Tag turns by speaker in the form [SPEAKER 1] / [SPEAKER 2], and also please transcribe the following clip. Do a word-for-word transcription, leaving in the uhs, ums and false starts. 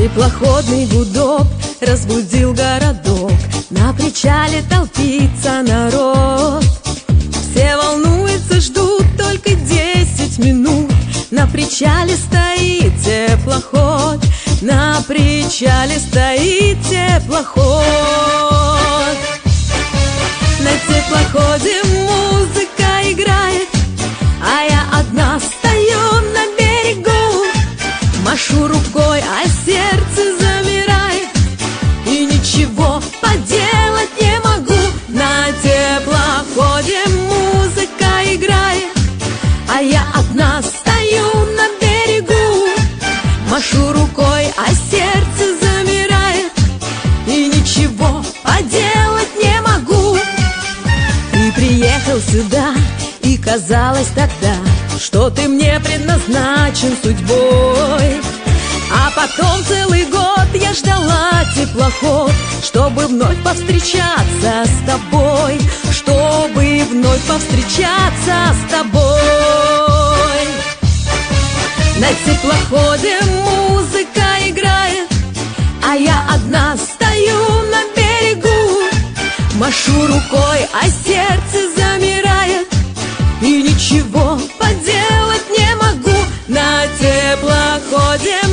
[SPEAKER 1] Теплоходный гудок разбудил городок. На причале толпится народ. Все волнуются, ждут только десять минут. На причале стоит теплоход. На причале стоит теплоход. На теплоходе музыка играет, а я одна стою на берегу. Машу рукой, а сердце замирает, и ничего поделать не могу. На теплоходе музыка играет, а я одна стою на берегу. Машу рукой, а сердце замирает, и ничего поделать не могу. Ты приехал сюда, и казалось тогда, что ты мне предназначен судьбой. А потом целый год я ждала теплоход, чтобы вновь повстречаться с тобой, чтобы вновь повстречаться с тобой. На теплоходе музыка играет, а я одна стою на берегу. Машу рукой, а сердце замирает, и ничего поделать не могу. На теплоходе